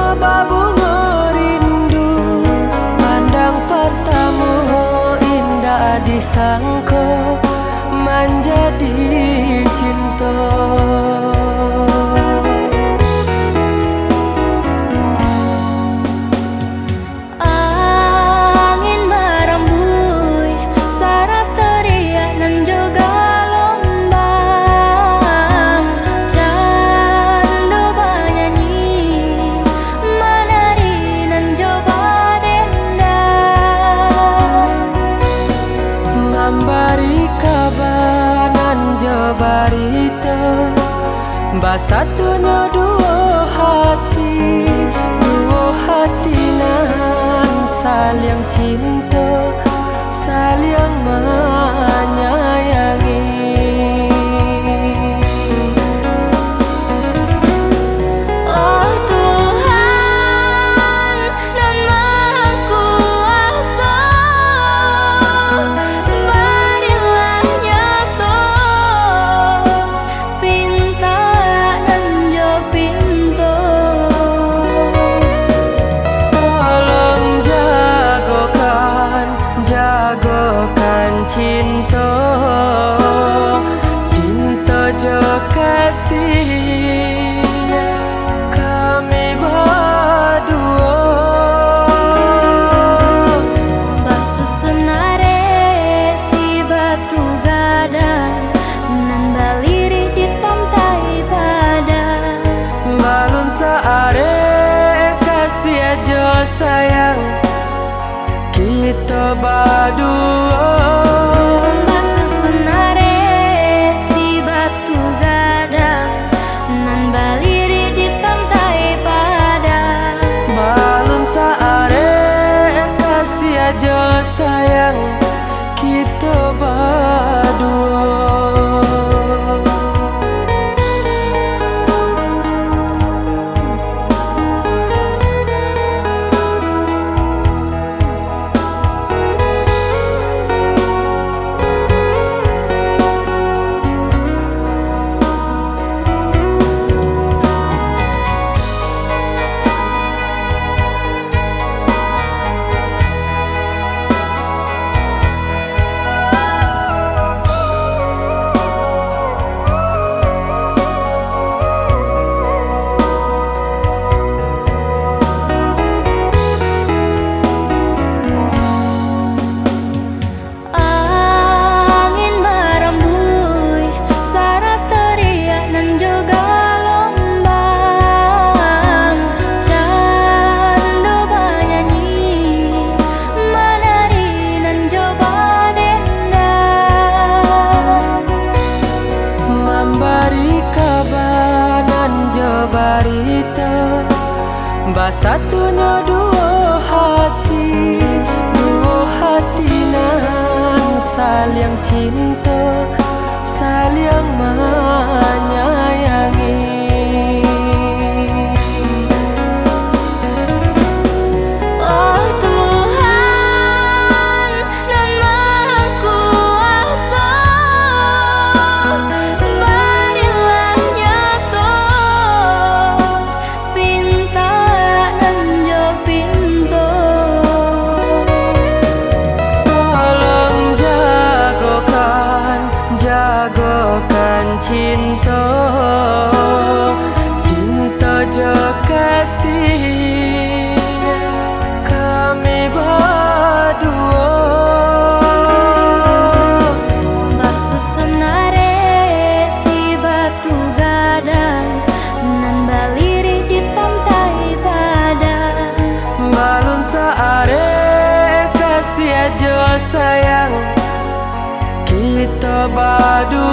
babungo rindu, pandang pertama indah disangka menjadi cinta. Barito basatunya dua hati nan saling cinta, saling menyayangi. Oh Tuhan nan Maha Kuasa, berilah nyata pinta nan jo pintu. Tolong jagokan cinta, cinta jo kasih kami berdua. Basusunare si batu gadang nan baliri di pantai Padang. Balun saare kasih aja sayang kita berdua. Basusunare si batu gadang nan baliri di pantai Padang. Balun saare kasih aja sayang kita berdua. Barito basatunya dua hati nan saling cinta, saling menyayangi. Oh Tuhan nan Maha Kuasa, berilah nyata pinta nan jo pintu. Tolong jagokan cinta, cinta jo kasih kami berdua. Basusunare si batu gadang nan baliri di pantai Padang. Balun saare kasih aja sayang kita berdua.